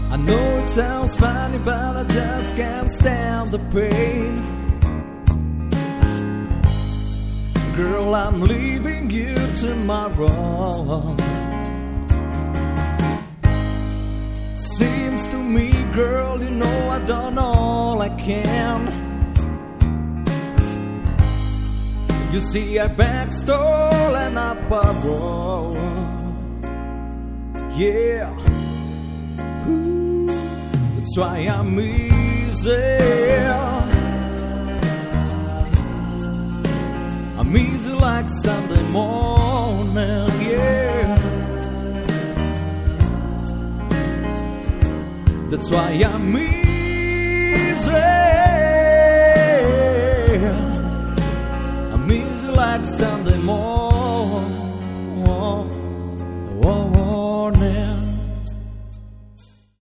I know it sounds funny, but I just can't stand the pain. Girl, I'm leaving you tomorrow. Seems to me, girl, you know I've done all I can. You see, I begged, stole, and I borrowed. Yeah. Ooh, that's why I'm easy. I'm easy like Sunday morning, yeah. That's why I'm easy.